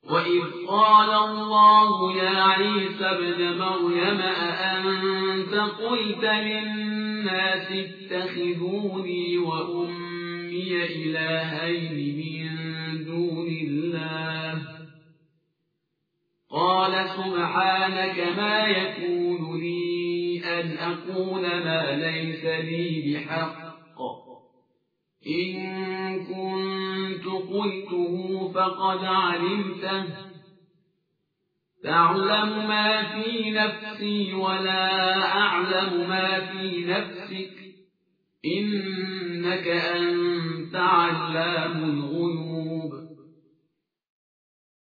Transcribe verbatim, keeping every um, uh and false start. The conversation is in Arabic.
وإذ قال الله يا عيسى ابن مريم أأنت قلت للناس اتخذوني وأمي إلهين من دون الله قال سبحانك ما يكون لي أن أقول ما ليس لي بحق إن كنت قلته فقد علمته تعلم ما في نفسي ولا أعلم ما في نفسك إنك أنت علام